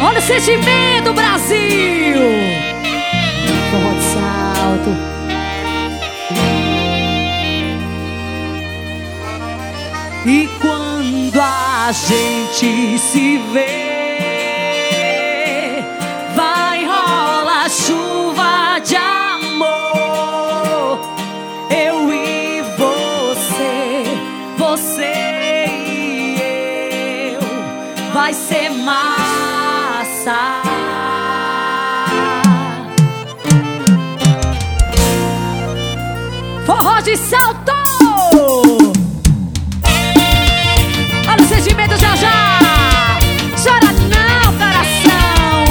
Olha o sentimento, Brasil. Forró de salto. E quando a gente se vê, vai rolar chuva de amor. Eu e você, você e eu, vai ser massa. Forró de salto. Olha o sentimento já já. Chora não, coração.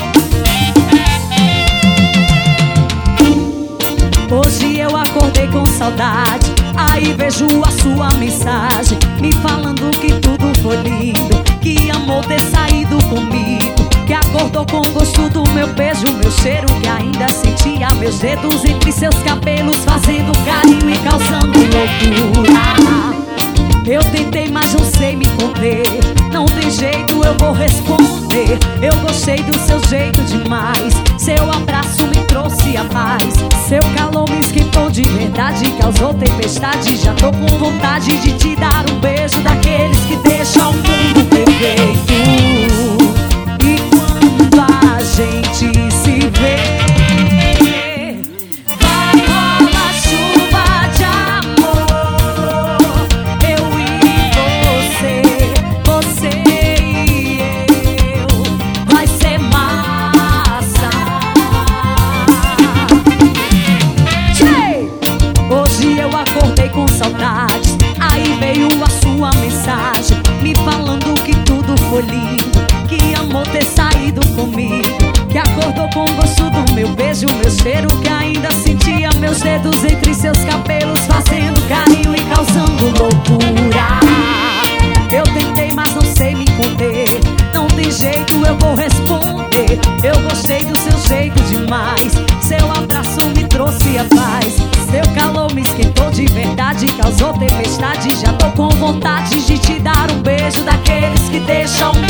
Hoje eu acordei com saudade, aí vejo a sua mensagem me falando que tudo foi lindo, que amou ter saído comigo, que acordou com o gosto do meu beijo, meu cheiro, que ainda sentia meus dedos entre seus cabelos, fazendo carinho e causando loucura. Eu tentei, mas não sei me conter. Não tem jeito, eu vou responder. Eu gostei do seu jeito demais. Seu abraço me trouxe a paz. Seu calor me esquentou de verdade, causou tempestade. Já tô com vontade de te dar um beijo daqueles que deixam o mundo perfeito. E quando a gente se vê, acordei com saudades, aí veio a sua mensagem me falando que tudo foi lindo, que amou ter saído comigo, que acordou com o gosto do meu beijo, meu cheiro, que ainda sentia meus dedos entre seus cabelos, fazendo carinho e causando loucura. Eu tentei, mas não sei me conter. Não tem jeito, eu vou responder. Eu gostei do seu jeito demais. Seu abraço me trouxe a paz. Seu calor me esquentou de verdade, causou tempestade. Já tô com vontade de te dar um beijo daqueles que deixam